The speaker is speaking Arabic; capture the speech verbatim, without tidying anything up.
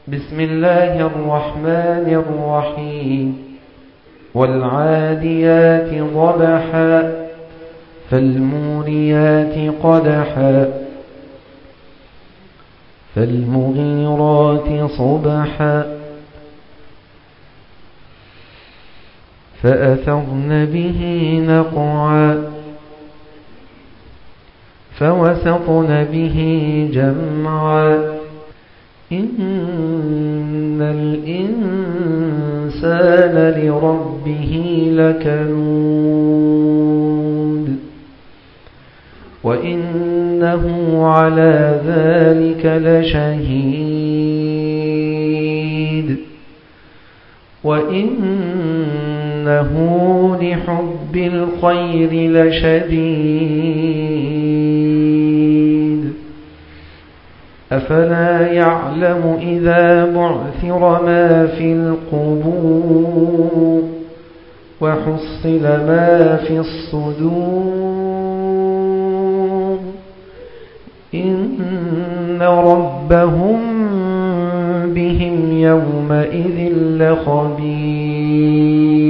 بسم الله الرحمن الرحيم والعاديات ضبحا فالموريات قدحا فالمغيرات صبحا فأثرن به نقعا فوسطن به جمعا إن الإنسان لربه لكنود وإنه على ذلك لشهيد وإنه لحب الخير لشديد أفلا يعلم إذا بعثر ما في القبور وحصل ما في الصدور إن ربهم بهم يومئذ لخبير